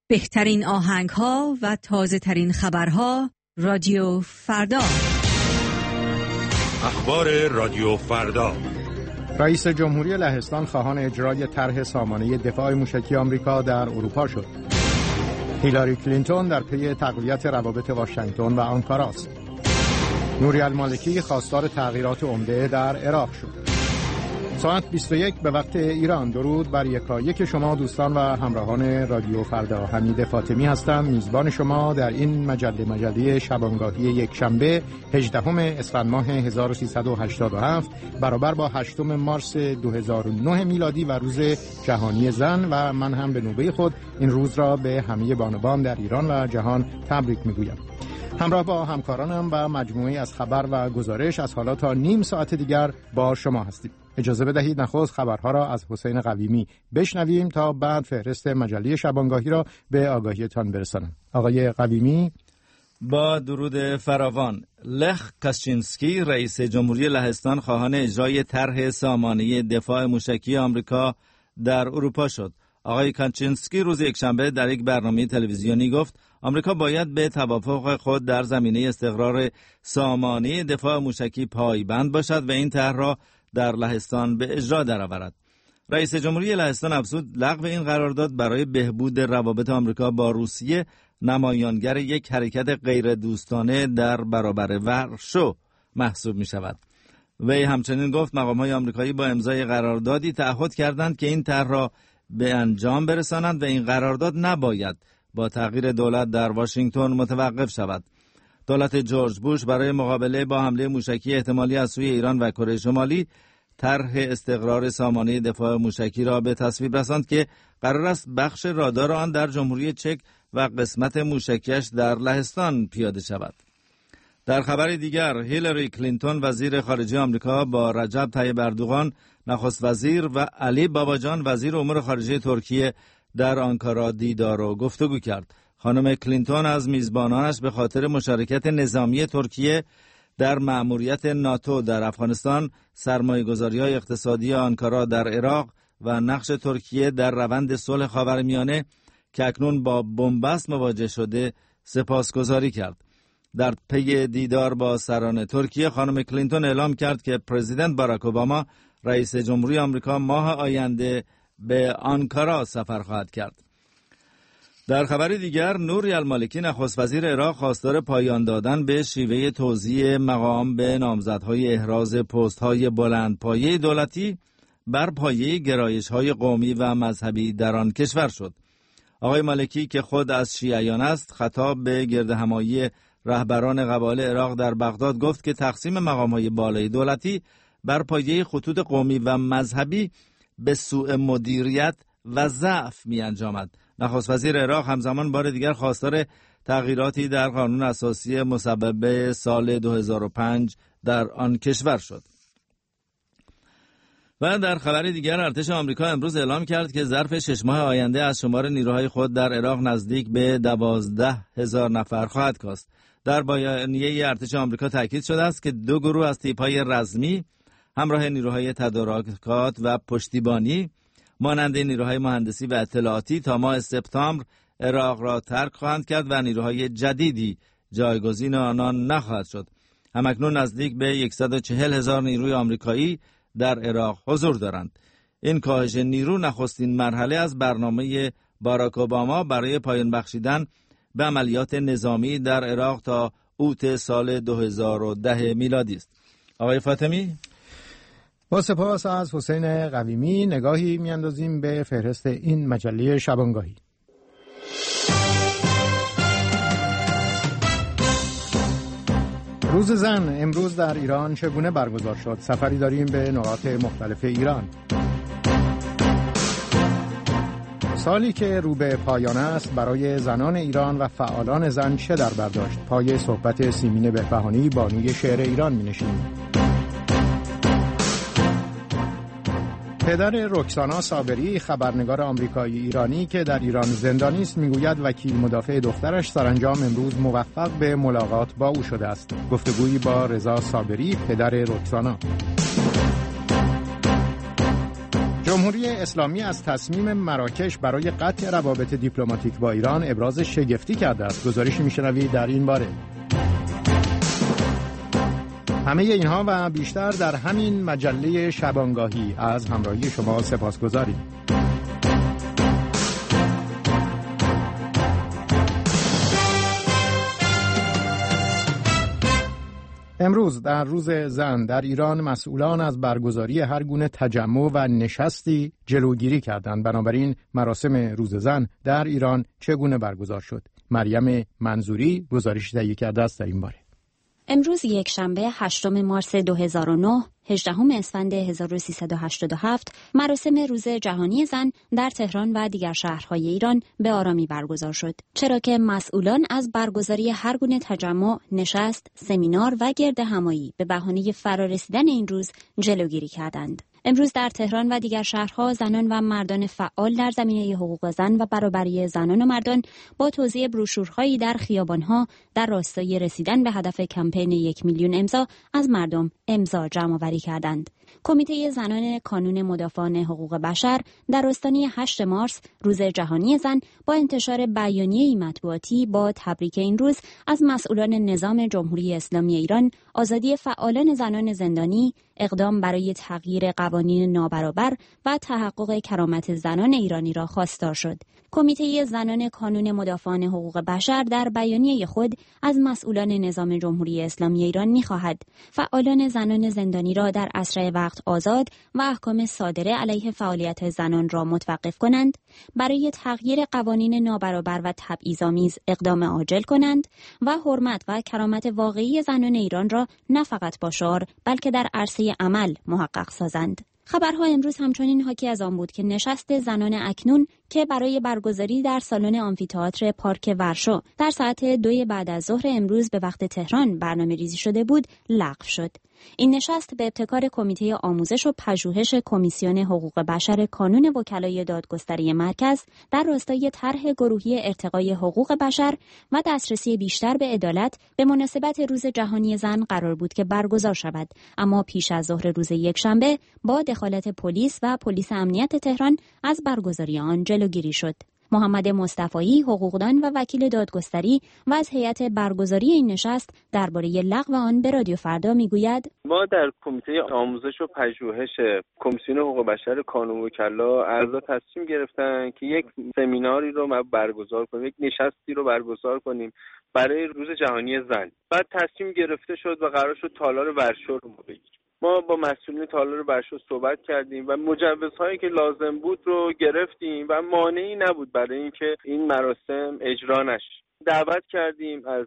بهترین آهنگ‌ها و تازه‌ترین خبرها رادیو فردا. اخبار رادیو فردا. رئیس جمهوری لهستان خواهان اجرای طرح سامانه دفاع موشکی آمریکا در اروپا شد. هیلاری کلینتون در پی تقویت روابط واشنگتن و آنکارا است. نوری المالکی خواستار تغییرات عمده در عراق شد. ساعت 21 به وقت ایران. درود بر یکایک شما دوستان و همراهان رادیو فردا. حمید فاطمی هستم، میزبان شما در این مجله شبانگاهی یک شنبه 18 اسفند ماه 1387 برابر با 8 مارس 2009 میلادی و روز جهانی زن، و من هم به نوبه خود این روز را به همه بانوان در ایران و جهان تبریک میگویم. همراه با همکارانم و مجموعه از خبر و گزارش از حالا تا نیم ساعت دیگر با شما هستیم. اجازه بدهید نخست خبرها را از حسین قویمی بشنویم تا بعد فهرست مجله شبانگاهی را به آگاهیتان برسانم. آقای قویمی. با درود فراوان. لخ کاشینسکی رئیس جمهوری لهستان خواهان اجرای طرح سامانه دفاع موشکی آمریکا در اروپا شد. آقای کاشینسکی روز یکشنبه در یک برنامه تلویزیونی گفت آمریکا باید به توافق خود در زمینه استقرار سامانه دفاع موشکی پایبند باشد و این طرح را در لهستان به اجرا درآورد. رئیس جمهوری لهستان افزود لغو این قرارداد برای بهبود روابط آمریکا با روسیه نمایانگر یک حرکت غیر دوستانه در برابر ورشو محسوب می شود. وی همچنین گفت مقام‌های آمریکایی با امضای قراردادی تعهد کردند که این طرح را به انجام برسانند و این قرارداد نباید با تغییر دولت در واشنگتن متوقف شود. دولت جورج بوش برای مقابله با حمله موشکی احتمالی از سوی ایران و کره شمالی طرح استقرار سامانه دفاع موشکی را به تصویب رساند که قرار است بخش رادار آن در جمهوری چک و قسمت موشکیش در لهستان پیاده شود. در خبر دیگر، هیلاری کلینتون وزیر خارجه آمریکا با رجب طیب اردوغان نخست وزیر و علی باباجان وزیر امور خارجه ترکیه در آنکارا دیدار و گفتگو کرد. خانم کلینتون از میزبانانش به خاطر مشارکت نظامی ترکیه در مأموریت ناتو در افغانستان، سرمایه‌گذاری‌های اقتصادی آنکارا در عراق و نقش ترکیه در روند صلح خاورمیانه که اکنون با بنبست مواجه شده سپاسگزاری کرد. در پی دیدار با سران ترکیه، خانم کلینتون اعلام کرد که پرزیدنت باراک اوباما رئیس جمهوری آمریکا ماه آینده به آنکارا سفر خواهد کرد. در خبر دیگر، نوری المالکی نخست وزیر عراق خواستار پایان دادن به شیوه توزیع مقام به نامزدهای احراز پست‌های بلندپایه دولتی بر پایه گرایش‌های قومی و مذهبی در آن کشور شد. آقای مالکی که خود از شیعیان است، خطاب به گردهمایی رهبران قبایل عراق در بغداد گفت که تقسیم مقام‌های بالای دولتی بر پایه خطوط قومی و مذهبی به سوء مدیریت و ضعف می‌انجامد. نخست وزیر عراق همزمان بار دیگر خواستار تغییراتی در قانون اساسی مصوبه سال 2005 در آن کشور شد. و در خبر دیگر، ارتش آمریکا امروز اعلام کرد که ظرف 6 ماه آینده از شمار نیروهای خود در عراق نزدیک به 12,000 نفر خواهد کاست. در بیانیه ارتش آمریکا تاکید شده است که 2 گروه از تیپ‌های رزمی همراه نیروهای تدارکات و پشتیبانی مانند نیروهای مهندسی و اطلاعاتی تا ماه سپتامبر عراق را ترک خواهند کرد و نیروهای جدیدی جایگزین آنان نخواهد شد. همکنون نزدیک به 140,000 نیروی آمریکایی در عراق حضور دارند. این کاهش نیرو نخستین مرحله از برنامه باراک اوباما برای پایان بخشیدن به عملیات نظامی در عراق تا اوت سال 2010 میلادی است. آقای فاطمی. با سپاس از حسین قویمی، نگاهی میاندازیم به فهرست این مجله شبانگاهی. روز زن امروز در ایران چگونه برگزار شد؟ سفری داریم به نقاط مختلف ایران. سالی که رو به پایان است برای زنان ایران و فعالان زن چه در بر داشت؟ پای صحبت سیمین بهبهانی بانوی شعر ایران می‌نشینیم. پدر رکسانا صابری، خبرنگار آمریکایی ایرانی که در ایران زندانی است، میگوید وکیل مدافع دخترش سرانجام امروز موفق به ملاقات با او شده است. گفتگویی با رضا صابری، پدر رکسانا. جمهوری اسلامی از تصمیم مراکش برای قطع روابط دیپلماتیک با ایران ابراز شگفتی کرده است. گزارشی میشنوید در این باره. همه اینها و بیشتر در همین مجله شبانگاهی. از همراهی شما سپاسگزاریم. امروز در روز زن در ایران مسئولان از برگزاری هر گونه تجمع و نشستی جلوگیری کردند. بنابراین مراسم روز زن در ایران چگونه برگزار شد؟ مریم منظوری گزارش تهیه کرده است در این باره. امروز یک شنبه 8 مارس 2009 18 اسفند 1387 مراسم روز جهانی زن در تهران و دیگر شهرهای ایران به آرامی برگزار شد، چرا که مسئولان از برگزاری هر گونه تجمع، نشست، سمینار و گرد همایی به بهانه فرارسیدن این روز جلوگیری کردند. امروز در تهران و دیگر شهرها زنان و مردان فعال در زمینه حقوق زن و برابری زنان و مردان با توزیع بروشورهایی در خیابانها در راستای رسیدن به هدف کمپین 1 میلیون امضا از مردم امضا جمع‌آوری کردند. کمیته زنان کانون مدافعان حقوق بشر در آستانه 8 مارس روز جهانی زن با انتشار بیانیه‌ای مطبوعاتی با تبریک این روز از مسئولان نظام جمهوری اسلامی ایران، آزادی فعالان زنان زندانی، اقدام برای تغییر قوانین نابرابر و تحقق کرامت زنان ایرانی را خواستار شد. کمیته زنان کانون مدافعان حقوق بشر در بیانیه خود از مسئولان نظام جمهوری اسلامی ایران می‌خواهد فعالان زنان زندانی را در اسرع وقت آزاد و احکام صادره علیه فعالیت زنان را متوقف کنند، برای تغییر قوانین نابرابر و تبعیض‌آمیز اقدام عاجل کنند و حرمت و کرامت واقعی زنان ایران را نه فقط با شعار بلکه در عرصه عمل محقق سازند. خبرها امروز همچنین حاکی از آن بود که نشست زنان اکنون که برای برگزاری در سالن آمفی‌تئاتر پارک ورشو در ساعت 2 بعد از ظهر امروز به وقت تهران برنامه‌ریزی شده بود لغو شد. این نشست به ابتکار کمیته آموزش و پژوهش کمیسیون حقوق بشر کانون وکلای دادگستری مرکز در راستای طرح گروهی ارتقای حقوق بشر و دسترسی بیشتر به عدالت به مناسبت روز جهانی زن قرار بود که برگزار شود، اما پیش از ظهر روز یکشنبه با دخالت پلیس و پلیس امنیت تهران از برگزاری آن جلوگیری شد. محمد مصطفایی، حقوقدان و وکیل دادگستری و از هیئت برگزاری این نشست درباره لغو آن به رادیو فردا میگوید: ما در کمیته آموزش و پژوهش کمیسیون حقوق بشر کانون وکلا اعضا تصمیم گرفتن که یک سمیناری رو برگزار کنیم، یک نشستی رو برگزار کنیم برای روز جهانی زن. بعد تصمیم گرفته شد و قرار شد تالار ورشو رو بگیریم. ما با مسئولین تالار ورشو صحبت کردیم و مجوزهایی که لازم بود رو گرفتیم و مانعی نبود برای اینکه این مراسم اجرا نشه. دعوت کردیم از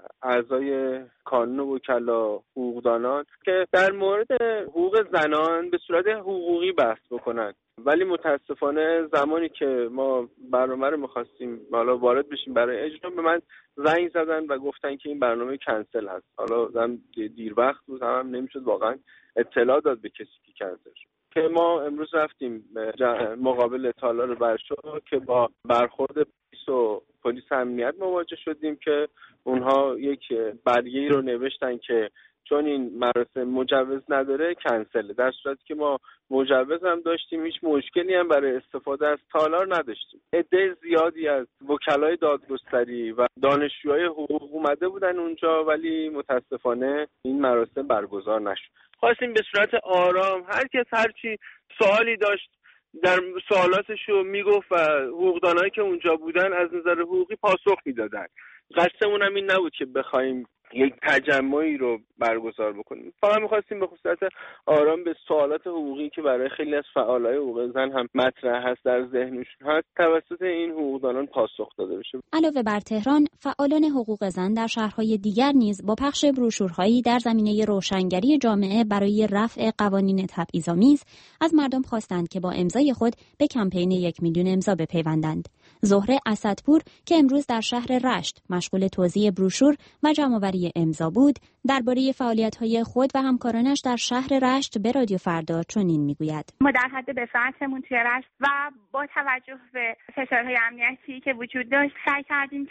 اعضای کانون وکلا، حقوقدانان که در مورد حقوق زنان به صورت حقوقی بحث بکنن، ولی متاسفانه زمانی که ما برنامه رو می‌خواستیم حالا وارد بشیم برای اجرا به من زنگ زدن و گفتن که این برنامه کنسل هست. حالا دیر وقت بود، هم نمیشد واقعا اطلاع داد به کسی که کنسل شد. که ما امروز رفتیم مقابل تالار ورشو که با برخورد پلیس امنیت مواجه شدیم که اونها یک برگه‌ای رو نوشتن که چون این مراسم مجوز نداره کنسله، در صورتی که ما مجوز هم داشتیم، هیچ مشکلی هم برای استفاده از تالار نداشتیم. عده زیادی از وکلای دادگستری و دانشجوهای حقوق اومده بودن اونجا، ولی متاسفانه این مراسم برگزار نشد. خواستیم به صورت آرام هر کس هر چی سوالی داشت در سوالاتشو میگفت و حقوقدانایی که اونجا بودن از نظر حقوقی پاسخ میدادن. قصدمون هم این نبود که بخوایم یک تجمعی رو برگزار بکنیم، فقط می‌خواستیم به خصوص آرام به سوالات حقوقی که برای خیلی از فعالای حقوق زن هم مطرح هست در ذهنشون هست توسط این حقوقدانان پاسخ داده بشه. علاوه بر تهران، فعالان حقوق زن در شهرهای دیگر نیز با پخش بروشورهایی در زمینه روشنگری جامعه برای رفع قوانین تبعیض‌آمیز از مردم خواستند که با امضای خود به کمپین 1 میلیون امضا بپیوندند. زهره اسدپور که امروز در شهر رشت مشغول توزیع بروشور و جمع‌آوری امضا بود، درباره فعالیت‌های خود و همکارانش در شهر رشت به رادیو فردا چنین میگوید: ما در حد بساعتمون توی رشت و با توجه به فشارهای امنیتی که وجود داشت سعی کردیم که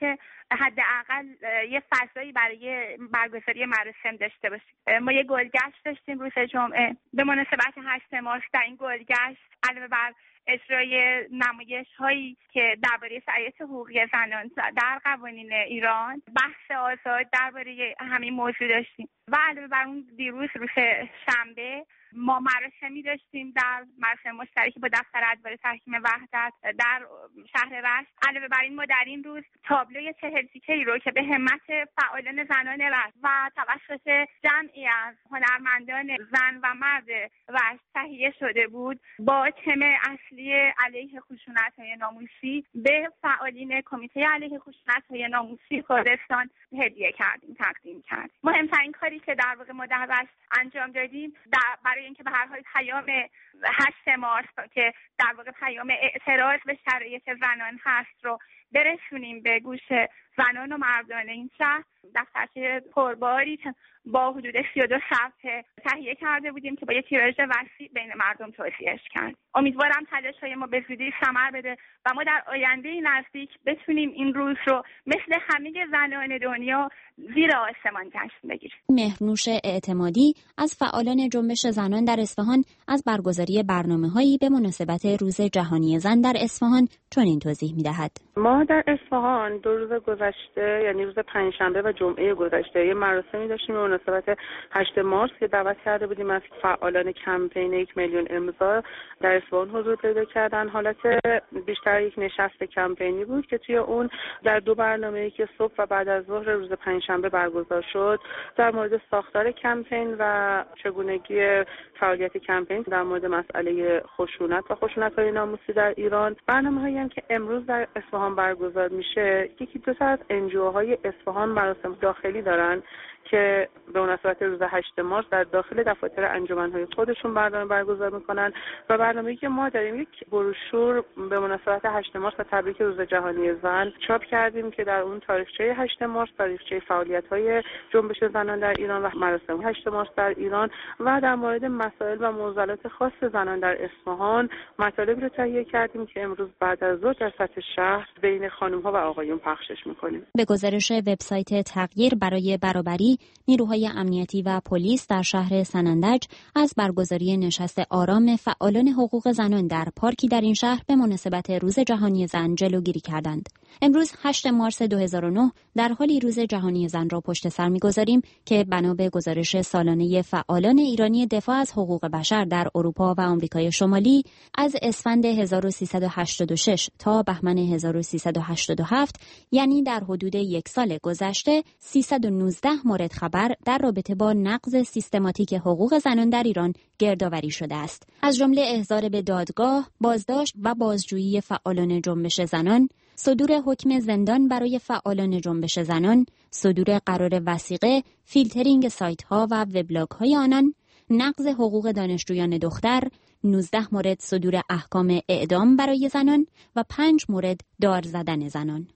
حداقل یه فضایی برای برگزاری مراسم داشته باشیم. ما یه گلگشت داشتیم روز جمعه به مناسبت 8 مارس. در این گلگشت علاوه بر اجرای نمایش‌هایی که درباره شرایط حقوقی زنان در قوانین ایران، بحث آزاد درباره همین موضوع داشتیم و علاوه بر اون دیروز روز شنبه ما مراسمی داشتیم در مراسم مشترکی با دفتر ادوار تحکیم وحدت در شهر رشت. علاوه بر این ما در این روز تابلوی 40 تیکه‌ای رو که به همت فعالان زنان رشت و توسط جمعی از هنرمندان زن و مرد رشت تهیه شده بود با تم اصلی علیه خشونت‌های ناموسی به فعالین کمیته علیه خشونت‌های ناموسی کردستان هدیه کردیم، تقدیم کردیم. مهمترین کاری که در واقع ما در رشت انجام دادیم برای اینکه به هر حال پیام 8 مارس که در واقع پیام اعتراض به شرایط زنان هست رو برسونیم به گوش زنان و مردان این شهر، دفترچه پرباری با حدود 32 صفحه تهیه کرده بودیم که با یه تیراژ وسیع بین مردم توزیعش کرد. امیدوارم تلاش‌های ما به زودی ثمر بده و ما در آینده نزدیک بتونیم این روز رو مثل همه زنان دنیا زیر آسمان جشن بگیریم. مهرنوش اعتمادی از فعالان جنبش زنان در اصفهان از برگزاری برنامه‌هایی به مناسبت روز جهانی زن در اصفهان چنین توضیح می‌دهد. ما در اصفهان 2 روز گذشته، یعنی روز پنجشنبه و جمعه گذشته، یه مراسمی داشتیم به مناسبت 8 مارس که دعوت کرده بودیم از فعالان کمپین 1 میلیون امضا در اصفهان حضور پیدا کردن. حالت بیشتر یک نشست کمپینی بود که توی اون در 2 برنامه‌ای که صبح و بعد از ظهر روز پنجشنبه برگزار شد در مورد ساختار کمپین و چگونگی فعالیت کمپین در مورد مسئله خشونت و خشونت‌های ناموسی در ایران، برنامه‌هایی هم که امروز در اصفهان برگزار میشه، یکی دو تا از NGOهای اصفهان مراسم داخلی دارن که به مناسبت روز 8 مارس در داخل دفاتر انجمن‌های خودشون برنامه برگزار میکنن و برنامه‌ای که ما داریم یک بروشور به مناسبت 8 مارس و تبریک روز جهانی زن چاپ کردیم که در اون تاریخچه 8 مارس، تاریخچه فعالیت‌های جنبش زنان در ایران و مراسم 8 مارس در ایران و در مورد مسائل و معضلات خاص زنان در اصفهان مطالبی رو تهیه کردیم که امروز بعد از ظهر در سطح شهر بین خانم‌ها و آقایون پخشش می‌کنیم. به گزارش وبسایت تغییر برای برابری، نیروهای امنیتی و پلیس در شهر سنندج از برگزاری نشست آرام فعالان حقوق زنان در پارکی در این شهر به مناسبت روز جهانی زن جلوگیری کردند. امروز 8 مارس 2009 در حالی روز جهانی زن را پشت سر می‌گذاریم که بنا به گزارش سالانه فعالان ایرانی دفاع از حقوق بشر در اروپا و آمریکای شمالی از اسفند 1386 تا بهمن 1387، یعنی در حدود 1 سال گذشته، 319 مورد خبر در رابطه با نقض سیستماتیک حقوق زنان در ایران گردآوری شده است. از جمله احضار به دادگاه، بازداشت و بازجویی فعالان جنبش زنان، صدور حکم زندان برای فعالان جنبش زنان، صدور قرار وثیقه، فیلترینگ سایت‌ها و وبلاگ‌های آنان، نقض حقوق دانشجویان دختر، 19 مورد صدور احکام اعدام برای زنان و 5 مورد دار زدن زنان.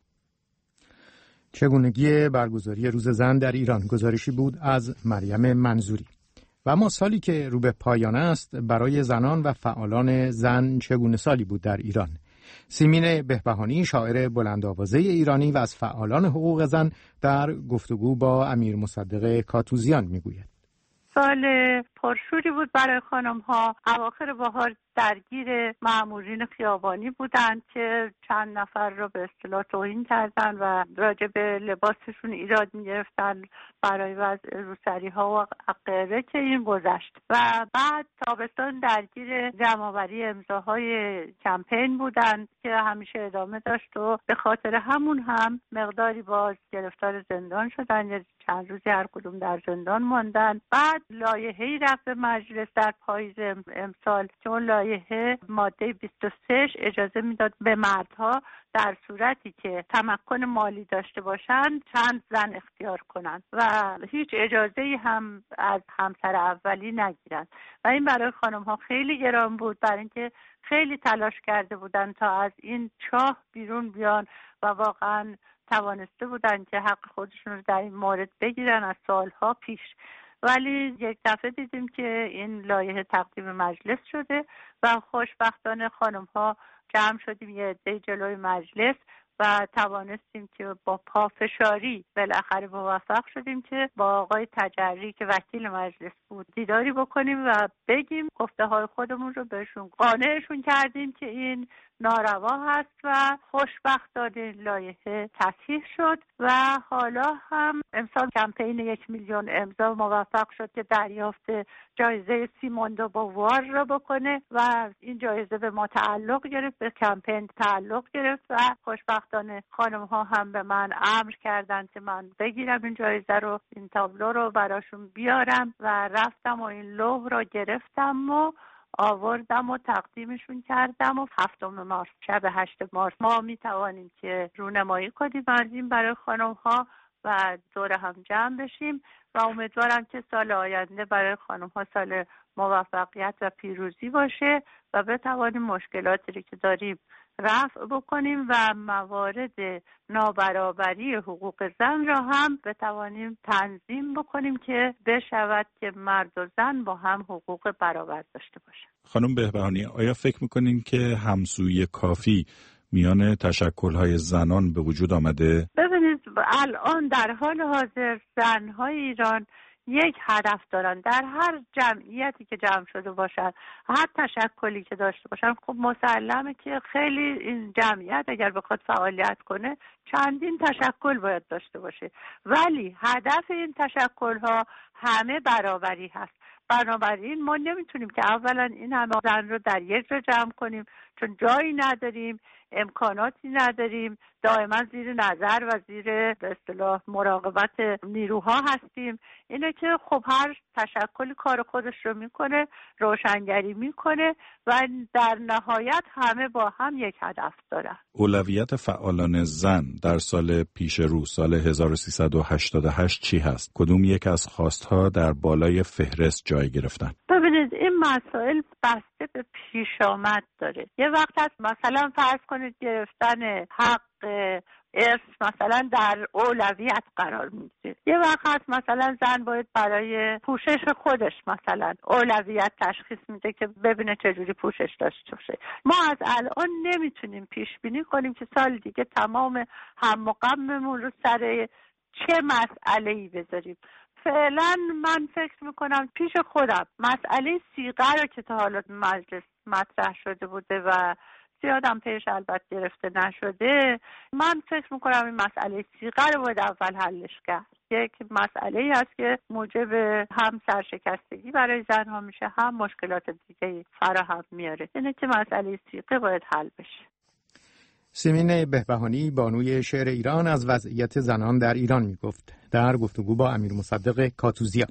چگونگی برگزاری روز زن در ایران، گزارشی بود از مریم منظوری. و اما سالی که رو به پایان است برای زنان و فعالان زن چگونه سالی بود در ایران؟ سیمین بهبهانی، شاعر بلندآوازه ایرانی و از فعالان حقوق زن، در گفتگو با امیر مصدق کاتوزیان میگوید. سال پرشوری بود برای خانم‌ها. اواخر بهار درگیر مأمورین خیابانی بودند که چند نفر را به اصطلاح توهین کردند و راجع به لباسشون ایراد می‌گرفتن برای وضع روسری‌ها و غیره که این گذشت. و بعد تابستان درگیر جمع‌آوری امضاهای کمپین بودند که همیشه ادامه داشت و به خاطر همون هم مقداری باز گرفتار زندان شدن، یا چند روزی هر کدوم در زندان ماندن. بعد لایحه‌ای رفت به مجلس در پاییز امسال که اون لایحه ماده 23 اجازه میداد به مردها در صورتی که تمکن مالی داشته باشند چند زن اختیار کنند و هیچ اجازه‌ای هم از همسر اولی نگیرند. و این برای خانم‌ها خیلی گران بود، برای اینکه خیلی تلاش کرده بودند تا از این چاه بیرون بیان و واقعاً توانسته بودن که حق خودشون رو در این مورد بگیرن از سالها پیش. ولی یک دفعه دیدیم که این لایحه تقدیم مجلس شده و خوشبختانه خانم‌ها جمع شدیم یه عده جلوی مجلس و توانستیم که با پافشاری بالاخره موفق شدیم که با آقای تجری که وکیل مجلس بود دیداری بکنیم و بگیم گفته های خودمون رو بهشون، قانعشون کردیم که این ناروا هست و خوشبختانه لایحه تصحیح شد و حالا هم امسال کمپین 1 میلیون امضا موفق شد که دریافت جایزه سیمون دو بووار را بکنه و این جایزه به ما تعلق گرفت، به کمپین تعلق گرفت و خوشبختانه خانم ها هم به من امر کردن که من بگیرم این جایزه رو، این تابلو رو براشون بیارم و رفتم و این لوح را گرفتم و آوردم و تقدیمشون کردم و 7 مارس شب 8 مارس ما میتوانیم که رونمایی کنیم ارزیم برای خانم ها و دور هم جمع بشیم و امیدوارم که سال آینده برای خانم ها سال موفقیت و پیروزی باشه و بتوانیم مشکلاتی که داریم رفع بکنیم و موارد نابرابری حقوق زن را هم بتوانیم تنظیم بکنیم که بشود که مرد و زن با هم حقوق برابر داشته باشن. خانم بهبهانی، آیا فکر میکنین که همسویی کافی میان تشکل‌های زنان به وجود آمده؟ ببینید الان در حال حاضر زن‌های ایران یک هدف دارن، در هر جمعیتی که جمع شده باشن، هر تشکلی که داشته باشن، خب مسلمه که خیلی این جمعیت اگر بخواد فعالیت کنه چندین تشکل باید داشته باشه، ولی هدف این تشکل‌ها همه برابری هست. بنابراین ما نمیتونیم که اولا این همه زن رو در یک جا جمع کنیم چون جایی نداریم، امکاناتی نداریم، دائما زیر نظر و زیر به اصطلاح مراقبت نیروها هستیم. اینه که خب هر تشکلی کار خودش رو میکنه، روشنگری میکنه و در نهایت همه با هم یک هدف دارن. اولویت فعالان زن در سال پیش رو، سال 1388 چی هست؟ کدوم یک از خواستها در بالای فهرست جای گرفتن؟ ببینید این مسائل بسته به پیش آمد داره. یه وقت هست مثلا فرض کنید گرفتن حق ارث مثلا در اولویت قرار میگیره، یه وقت هست مثلا زن باید برای پوشش خودش مثلا اولویت تشخیص میده که ببینه چجوری پوشش داشته باشه. ما از الان نمیتونیم پیش بینی کنیم که سال دیگه تمام هم و غممون رو سر چه مسئله‌ای بذاریم. فعلا من فکر میکنم پیش خودم مسئله صیغه رو که تا حالا مجلس مطرح شده بوده و زیادم پیش البته گرفته نشده، من فکر میکنم این مسئله صیغه رو باید اول حلش کرد. یک مسئله هست که موجب هم سرشکستگی برای زنها میشه، هم مشکلات دیگه فراهم میاره. اینه که مسئله صیغه باید حل بشه. سیمین بهبهانی بانوی شعر ایران از وضعیت زنان در ایران میگفت در گفتگو با امیر مصدق کاتوزیا.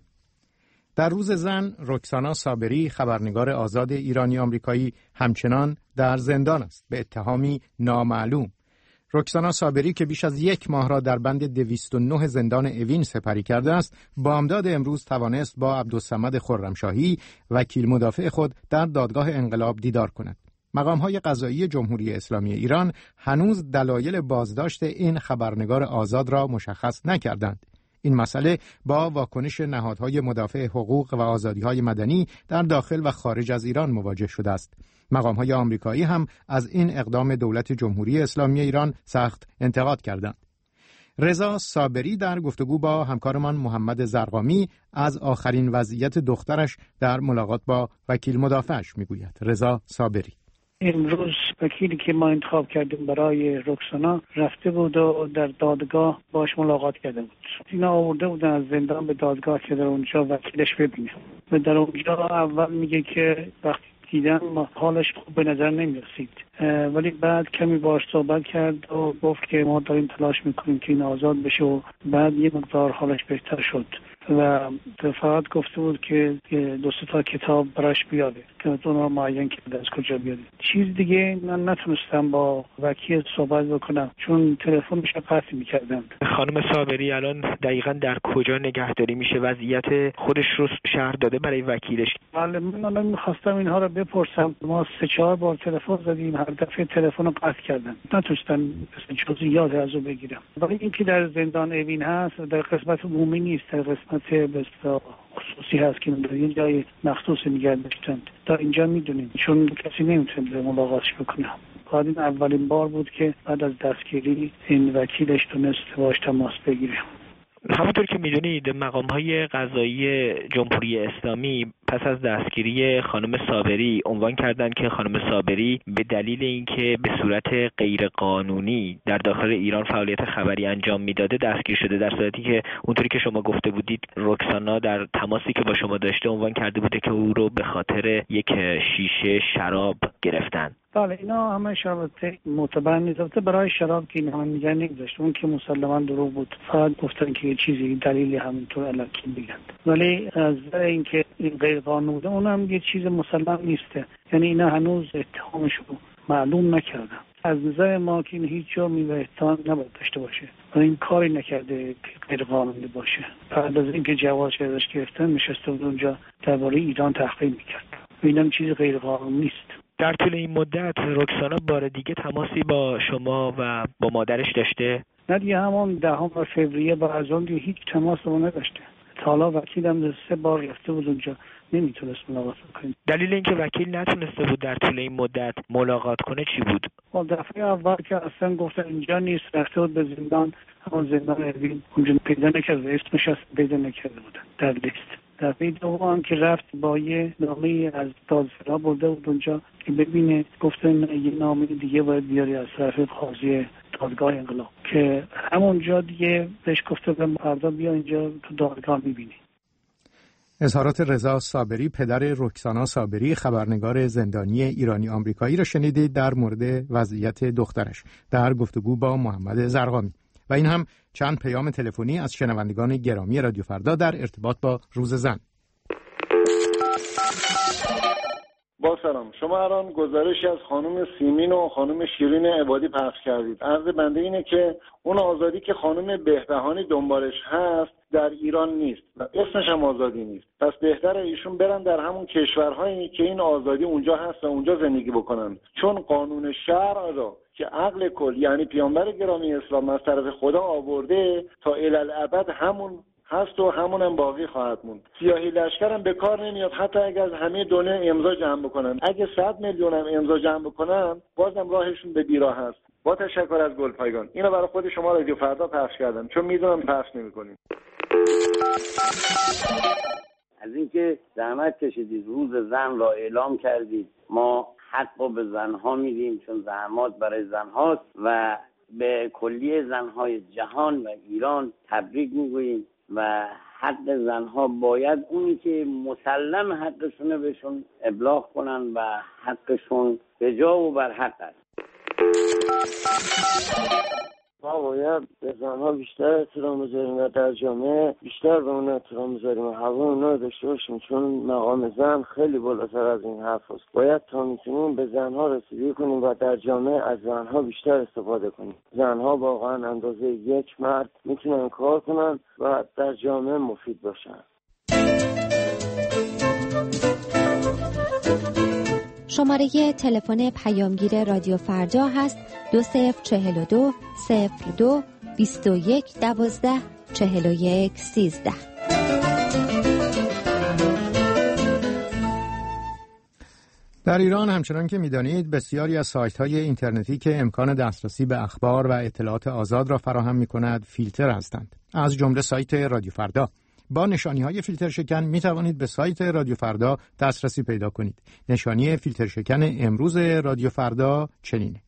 در روز زن، رکسانا صابری خبرنگار آزاد ایرانی آمریکایی همچنان در زندان است به اتهامی نامعلوم. رکسانا صابری که بیش از 1 ماه را در بند 209 زندان اوین سپری کرده است، بامداد امروز توانست با عبدالصمد خرمشاهی وکیل مدافع خود در دادگاه انقلاب دیدار کند. مقام‌های قضایی جمهوری اسلامی ایران هنوز دلایل بازداشت این خبرنگار آزاد را مشخص نکردند. این مسئله با واکنش نهادهای مدافع حقوق و آزادی‌های مدنی در داخل و خارج از ایران مواجه شده است. مقام‌های آمریکایی هم از این اقدام دولت جمهوری اسلامی ایران سخت انتقاد کردند. رضا صابری در گفتگو با همکارمان محمد زرقامی از آخرین وضعیت دخترش در ملاقات با وکیل مدافعش میگوید. رضا صابری: امروز وکیلی که ما انتخاب کردیم برای رکسانا رفته بود و در دادگاه باش ملاقات کرده بود. اینا آورده بودن از زندان به دادگاه که در اونجا وکیلش ببینه و در اونجا اول میگه که وقتی دیدن حالش خوب به نظر نمیرسید، ولی بعد کمی باش صحبت کرد و گفت که ما داریم تلاش میکنیم که این آزاد بشه و بعد یه مقدار حالش بهتر شد و فقط گفته بود که 2 کتاب براش بیاره که اون رو معین کرده از کجا بیاره. چیز دیگه من نتونستم با وکیل صحبت بکنم چون تلفنش رو قطع میکردم. خانم صابری الان دقیقاً در کجا نگهداری میشه؟ وضعیت خودش رو شرح داده برای وکیلش؟ بله، من الان میخواستم اینها رو بپرسم. ما 3-4 بار تلفن زدیم، هر دفعه تلفن رو قطع کردن، نتونستم جزئیات از او بگیرم. ولی اینکه در زندان اوین هست در قسمت عمومی نیست، در قسمت بسیار خصوصی هست که در این جای مخصوص نگه داشتند. تا اینجا میدونیم چون کسی نمیتونه ملاقاتش بکنه. این اولین بار بود که بعد از دستگیری این وکیلش تونست باهاش تماس بگیره. همونطور که میدونید مقام‌های قضایی جمهوری اسلامی پس از دستگیری خانم صابری عنوان کردند که خانم صابری به دلیل اینکه به صورت غیرقانونی در داخل ایران فعالیت خبری انجام میداده دستگیر شده، در صورتی که اونطوری که شما گفته بودید رکسانا در تماسی که با شما داشته عنوان کرده بوده که او رو به خاطر یک شیشه شراب گرفتن. بله اینا همه شراب معتبر نیست. برای شراب که اینا هم میگن نگذاشت، اون که مسلما دروغ بود، فقط گفتن که یه چیزی دلیلی همینطور الکی میگن. ولی از اینکه این غیر قانونی بوده اون هم یه چیز مسلم نیسته، یعنی اینا هنوز اتهامشو معلوم نکردن. از نظر ما که این هیچ جرمی و اتهام نباید داشته باشه و این کاری نکرده که غیر قانونی باشه. بعد از اینکه جواز ازش گرفتن نشسته بود اونجا درباره ایران تحقیق میکرد. اینم چیز غیر قانونی نیست. در طول این مدت رکسانا بار دیگه تماسی با شما و با مادرش داشته؟ نه دیگه، همون 10 فوریه با از اون دیگه هیچ تماس با نداشته. تا حالا وکیلم 3 بار رفته بود اونجا، نمیتونست ملاقات کنه. دلیل اینکه وکیل نتونسته بود در طول این مدت ملاقات کنه چی بود؟ دفعه اول که اصلا گفتن اینجا نیست، رفته بود به زندان، همون زندان اروین، اونجا پیدا نکرده، اسمش اصلا پیدا نکرده بودن در لیست. دفعه دوم که رفت با یه نامه از دادسرا برده بود اونجا که ببینه، گفتن یه نامه دیگه باید بیاری از طرف قاضی دادگاه انقلاب، که همونجا دیگه بهش گفته بودم فردا بیا اینجا تو دادگاه میبینی. اظهارات رضا صابری، پدر رکسانا صابری، خبرنگار زندانی ایرانی آمریکایی را شنیدید در مورد وضعیت دخترش در گفتگو با محمد زرقامی. و این هم چند پیام تلفنی از شنوندگان گرامی رادیو فردا در ارتباط با روز زن. با سلام، شما الان گزارشی از خانم سیمین و خانم شیرین عبادی پخش کردید. عرض بنده اینه که اون آزادی که خانم بهبهانی دنبالش هست در ایران نیست و اسمش هم آزادی نیست. پس بهتره ایشون برن در همون کشورهایی که این آزادی اونجا هست و اونجا زندگی بکنن، چون قانون شرع را که عقل کل یعنی پیامبر گرامی اسلام از طرف خدا آورده تا الالعبد همون هست و همونم باقی خواهد موند. سیاهی لشکر هم به کار نمیاد، حتی اگر از همه دنیا امضا جمع بکنن. اگه 100 میلیون هم امضا جمع بکنن بازم راهشون به بیراه هست. با تشکر از گلپایگان. اینو برای خود شما رادیو فردا پخش کردم چون میدونم پخش نمی‌کنید. از اینکه زحمت کشیدید، روز زن را اعلام کردید. ما حق رو به زنها میدیم چون زحمات برای زنهاست و به کلیه زنهای جهان و ایران تبریک میگوییم و حق زنها باید اونی که مسلم حقشونه بهشون ابلاغ کنن و حقشون به جا و بر حق است. ما باید به زنها بیشتر احترام بذاریم و در جامعه بیشتر به اون احترام بذاریم و هوا اونا داشته باشیم، چون مقام زن خیلی بالاتر از این حرف است. باید تا میتونیم به زنها رسیدگی کنیم و در جامعه از زنها بیشتر استفاده کنیم. زنها واقعا اندازه یک مرد میتونن کار کنن و در جامعه مفید باشن. شماره تلفن پیامگیر رادیو فردا هست 2042 02 21 12 41 13. در ایران همچنان که می‌دانید بسیاری از سایت‌های اینترنتی که امکان دسترسی به اخبار و اطلاعات آزاد را فراهم می‌کند فیلتر هستند. از جمله سایت رادیو فردا. با نشانی‌های فیلتر شکن می‌توانید به سایت رادیو فردا دسترسی پیدا کنید. نشانی فیلتر شکن امروز رادیو فردا چنینه: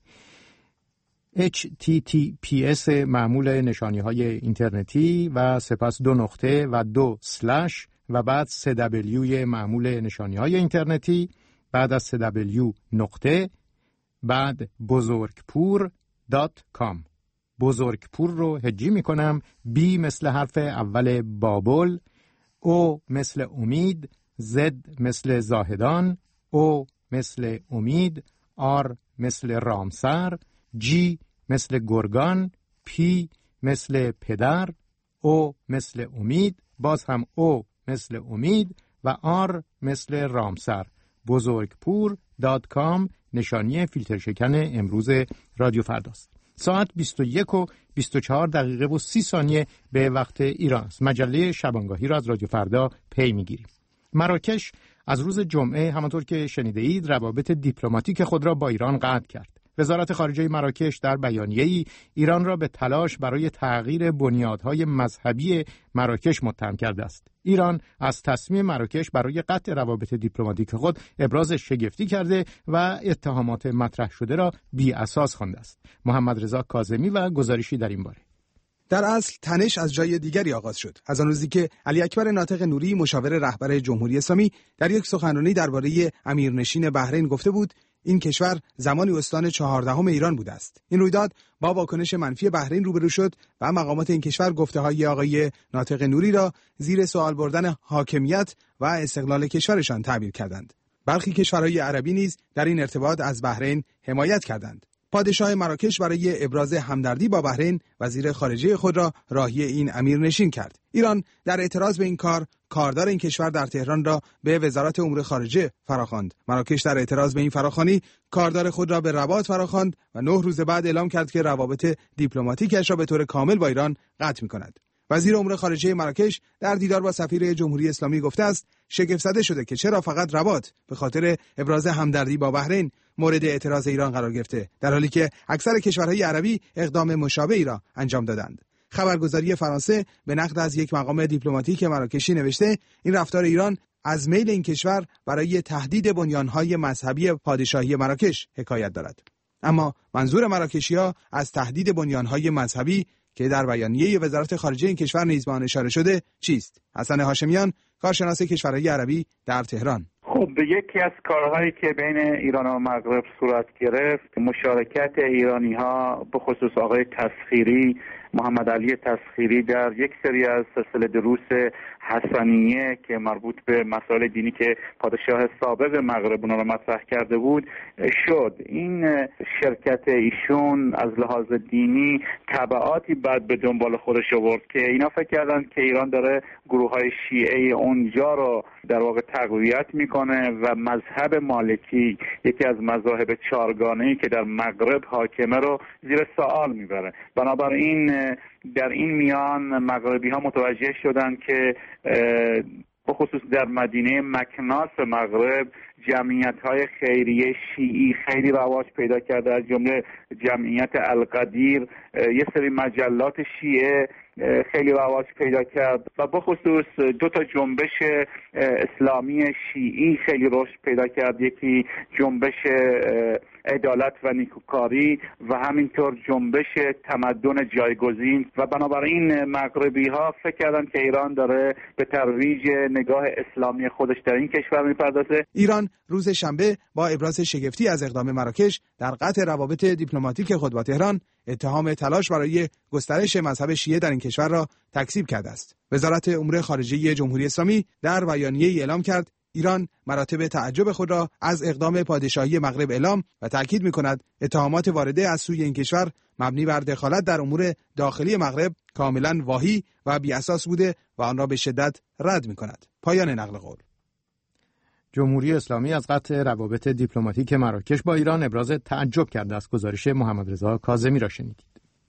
https معمول نشانی‌های اینترنتی و سپس 2 نقطه و 2 سلش و بعد 3w معمول نشانی‌های اینترنتی، بعد از 3w نقطه، بعد بزرگپور.com. بزرگپور رو هجی میکنم. B مثل حرف اول بابل، O مثل امید، Z مثل زاهدان، O مثل امید، R مثل رامسر، G مثل گرگان، P مثل پدر، O مثل امید، باز هم O مثل امید و R مثل رامسر. بزرگپور.com نشانی فیلتر شکن امروز رادیو فرداست. ساعت 21:24 به وقت ایران است. مجله شبانگاهی را از رادیو فردا پی میگیریم. مراکش از روز جمعه همانطور که شنیده اید روابط دیپلماتیک خود را با ایران قطع کرد. وزارت خارجه مراکش در بیانیه‌ای ایران را به تلاش برای تغییر بنیادهای مذهبی مراکش متهم کرده است. ایران از تصمیم مراکش برای قطع روابط دیپلماتیک خود ابراز شگفتی کرده و اتهامات مطرح شده را بی اساس خوانده است. محمد رضا کاظمی و گزارشی در این باره. در اصل تنش از جای دیگری آغاز شد. از آن روزی که علی اکبر ناطق نوری مشاور رهبر جمهوری اسلامی در یک سخنرانی درباره امیرنشین بحرین گفته بود این کشور زمانی استان 14 ایران بوده است. این رویداد با واکنش منفی بحرین روبرو شد و مقامات این کشور گفته‌های آقای ناطق نوری را زیر سوال بردن حاکمیت و استقلال کشورشان تعبیر کردند. برخی کشورهای عربی نیز در این ارتباط از بحرین حمایت کردند. پادشاه مراکش برای ابراز همدردی با بحرین وزیر خارجه خود را راهی این امیرنشین کرد. ایران در اعتراض به این کار کاردار این کشور در تهران را به وزارت امور خارجه فراخواند. مراکش در اعتراض به این فراخوانی کاردار خود را به رباط فراخواند و 9 روز بعد اعلام کرد که روابط دیپلماتیکش را به طور کامل با ایران قطع می‌کند. وزیر امور خارجه مراکش در دیدار با سفیر جمهوری اسلامی گفته است شگفت زده شده که چرا فقط رباط به خاطر ابراز همدردی با بحرین مورد اعتراض ایران قرار گرفته، در حالی که اکثر کشورهای عربی اقدام مشابهی را انجام دادند. خبرگزاری فرانسه به نقل از یک مقام دیپلماتیک مراکشی نوشته این رفتار ایران از میل این کشور برای تهدید بنیانهای مذهبی پادشاهی مراکش حکایت دارد. اما منظور مراکشی‌ها از تهدید بنیانهای مذهبی که در بیانیه وزارت خارجه این کشور نیز به آن اشاره شده چیست؟ حسن هاشمیان، کارشناس کشورهای عربی در تهران. خب یکی از کارهایی که بین ایران و مغرب صورت گرفت مشارکت ایرانی‌ها به خصوص آقای تسخیری، محمد علی تسخیری در یک سری از سلسله دروس حسنیه که مربوط به مسائل دینی که پادشاه سابق مغرب اونها رو مطرح کرده بود شد. این شرکت ایشون از لحاظ دینی تبعاتی بعد به دنبال خودش آورد که اینا فکر کردن که ایران داره گروه‌های شیعه اونجا رو در واقع تقویت میکنه و مذهب مالکی، یکی از مذاهب چارگانه‌ای که در مغرب حاکمه، رو زیر سوال میبره. بنابراین در این میان مغربی ها متوجه شدند که به خصوص در مدینه مکناس مغرب جمعیت های خیریه شیعی خیلی رواج پیدا کرده، از جمله جمعیت القدیر، یه سری مجلات شیعه خیلی رواج پیدا کرد و به خصوص 2 جنبش اسلامی شیعی خیلی رشد پیدا کرد، یکی جنبش عدالت و نیکوکاری و همینطور جنبش تمدن جایگزین و بنابراین مغربی ها فکر کردن که ایران داره به ترویج نگاه اسلامی خودش در این کشور میپردازه. ایران روز شنبه با ابراز شگفتی از اقدام مراکش در قطع روابط دیپلماتیک خود با تهران اتهام تلاش برای گسترش مذهب شیعه در این کشور را تکذیب کرده است. وزارت امور خارجه جمهوری اسلامی در بیانیه‌ای اعلام کرد ایران مراتب تعجب خود را از اقدام پادشاهی مغرب اعلام و تاکید می‌کند اتهامات وارده از سوی این کشور مبنی بر دخالت در امور داخلی مغرب کاملا واهی و بی اساس بوده و آن را به شدت رد می‌کند. پایان نقل قول. جمهوری اسلامی از قطع روابط دیپلماتیک مراکش با ایران ابراز تعجب کرده است. گزارش محمد رضا کاظمی را شنیدید.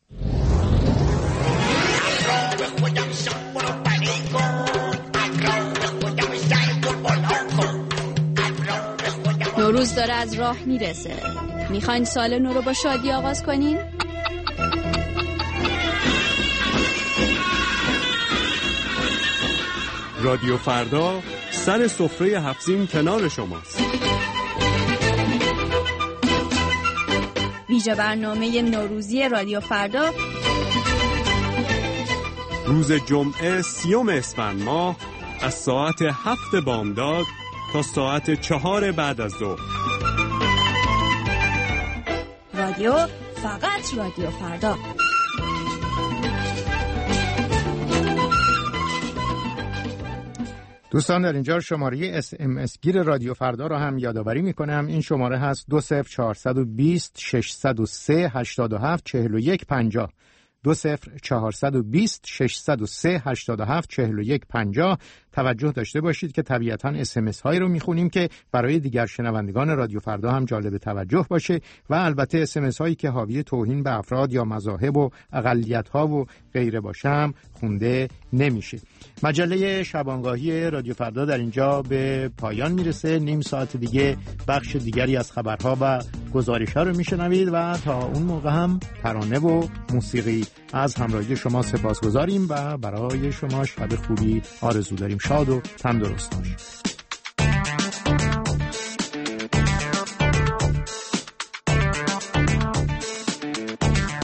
نوروز داره از راه میرسه. میخواین سال نو رو با شادی آغاز کنین؟ رادیو فردا سر سفره 7 سین کنار شماست. ویژه برنامه نوروزی رادیو فردا روز جمعه 30 اسفند ماه از ساعت 7 بامداد تا ساعت 4 بعد از ظهر. رادیو، فقط رادیو فردا. دوستان در اینجا شماره SMS گیر رادیو فردا را هم یادآوری میکنم. این شماره هست 20420 603 87 41 50. 20420 603 87 41 50. توجه داشته باشید که طبیعتاً SMS هایی رو میخونیم که برای دیگر شنوندگان رادیو فردا هم جالب توجه باشه و البته SMS هایی که حاوی توهین به افراد یا مذاهب و اقلیت ها و غیره باشه هم خونده نمیشه. مجله شبانگاهی رادیو فردا در اینجا به پایان میرسه. نیم ساعت دیگه بخش دیگری از خبرها و گزارش ها رو میشنوید و تا اون موقع هم ترانه و موسیقی. از همراهی شما سپاسگزاریم و برای شما شب خوبی آرزو داریم. شاد و تندرست باشید.